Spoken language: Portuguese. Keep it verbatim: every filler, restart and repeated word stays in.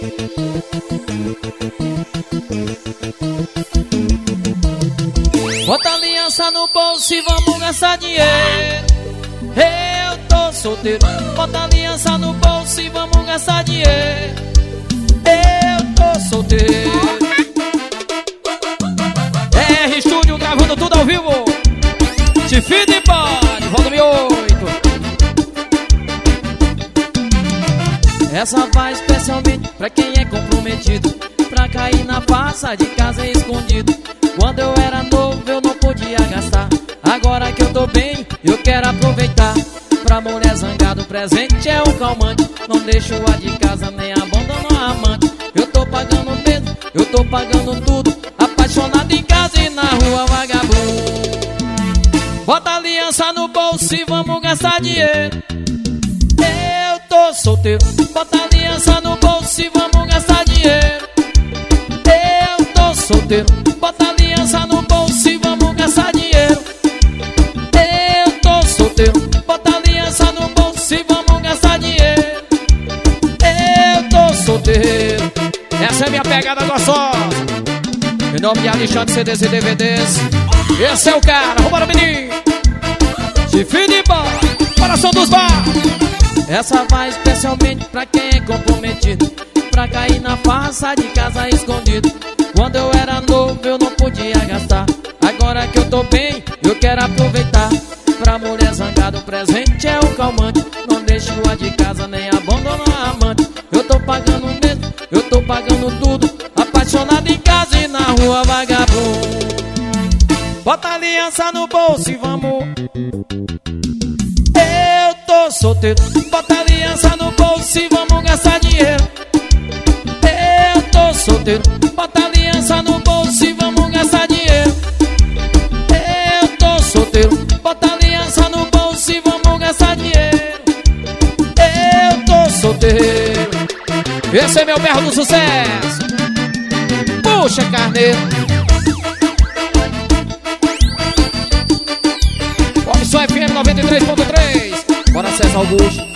Bota aliança no bolso e vamos gastar dinheiro. Eu tô solteiro. Bota aliança no bolso e vamos gastar dinheiro. Eu tô solteiro. R Estúdio gravando tudo ao vivo. Chifre de Bode, volume oito. Essa vai especialmente pra quem é comprometido, pra cair na farsa de casa escondido. Quando eu era novo eu não podia gastar. Agora que eu tô bem, eu quero aproveitar. Pra mulher zangada o presente é um calmante. Não deixo a de casa nem abandono a amante. Eu tô pagando mesmo, eu tô pagando tudo. Apaixonado em casa e na rua vagabundo. Bota aliança no bolso e vamos gastar dinheiro. Eu tô solteiro. Bota aliança no bolso e vamos gastar dinheiro. Eu tô solteiro. Bota aliança no bolso e vamos gastar dinheiro. Eu tô solteiro. Bota aliança no bolso e vamos gastar dinheiro. Eu tô solteiro. Essa é minha pegada gostosa. Em nome de Alexandre C Ds e D V Ds. Esse é o cara, vambora menino. Chifre de Bode, coração dos bar. Essa vai especialmente pra quem é comprometido, pra cair na farsa de casa escondido. Quando eu era novo eu não podia gastar. Agora que eu tô bem, eu quero aproveitar. Pra mulher zangada o presente é um calmante. Não deixo a de casa nem abandono a amante. Eu tô pagando mesmo, eu tô pagando tudo. Apaixonado em casa e na rua vagabundo. Bota aliança no bolso e vamos. Eu tô solteiro. Bota aliança no bolso e vamos gastar dinheiro. Eu tô solteiro. Bota aliança no bolso e vamos gastar dinheiro. Eu tô solteiro. Bota aliança no bolso e vamos gastar dinheiro. Eu tô solteiro. Esse é meu berro do sucesso. Puxa, carneiro. Opção F M noventa e três ponto três. Bora, César Augusto.